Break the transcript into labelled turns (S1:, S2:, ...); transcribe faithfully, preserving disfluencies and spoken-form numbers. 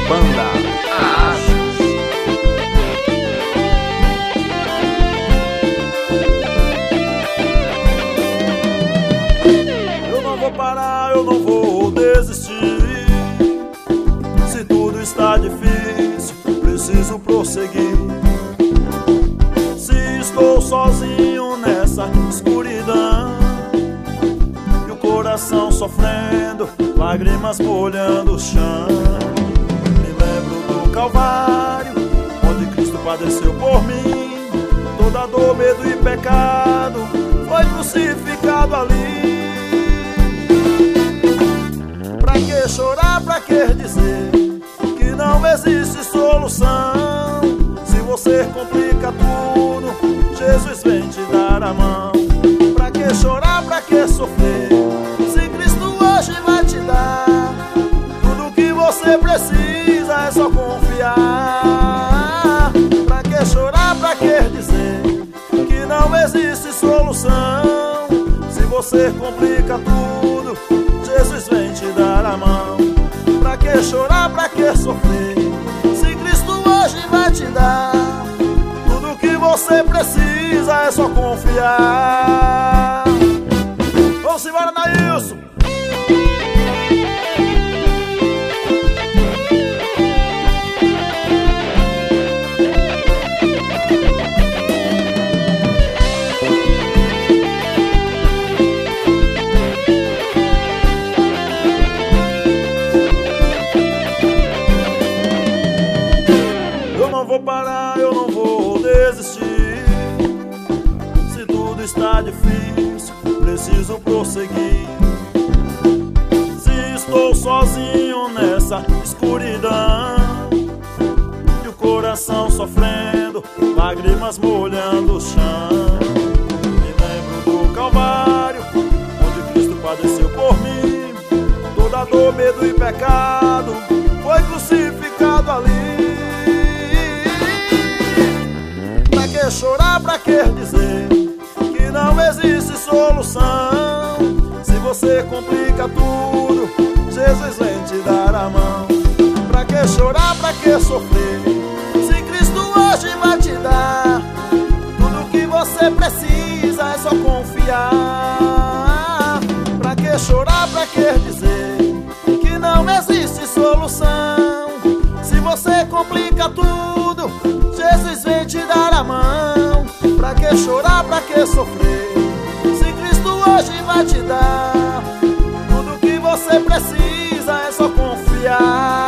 S1: Banda Acho.
S2: Eu não vou parar, eu não vou desistir. Se tudo está difícil, preciso prosseguir. Se estou sozinho nessa escuridão e o coração sofrendo, lágrimas molhando o chão, me lembro do Calvário, onde Cristo padeceu por mim. Toda dor, medo e pecado foi crucificado ali. Pra que chorar, pra que dizer que não existe solução? Se você complica tudo, Jesus vem te dar a mão. Pra que chorar, pra que sofrer, se Cristo hoje vai te dar tudo que você precisa, é só confiar. Pra que chorar, pra que dizer que não existe solução? Se você complica tudo, Jesus vem te dar a mão. Pra que chorar, pra que sofrer, se Cristo hoje vai te dar tudo que você precisa, é só confiar. Vamos embora, Nailson! Eu não vou parar, eu não vou desistir. Se tudo está difícil, preciso prosseguir. Se estou sozinho nessa escuridão e o coração sofrendo, lágrimas molhando o chão, me lembro do Calvário, onde Cristo padeceu por mim. Toda dor, medo e pecado foi crucificado ali. Pra que chorar, pra que dizer que não existe solução? Se você complica tudo, Jesus vem te dar a mão. Pra que chorar, pra que sofrer, se Cristo hoje vai te dar tudo que você precisa, é só confiar. Pra que chorar, pra que dizer que não existe solução? Se você complica tudo, Jesus vem te dar a mão. Pra que chorar, pra que sofrer, se Cristo hoje vai te dar tudo que você precisa, é só confiar.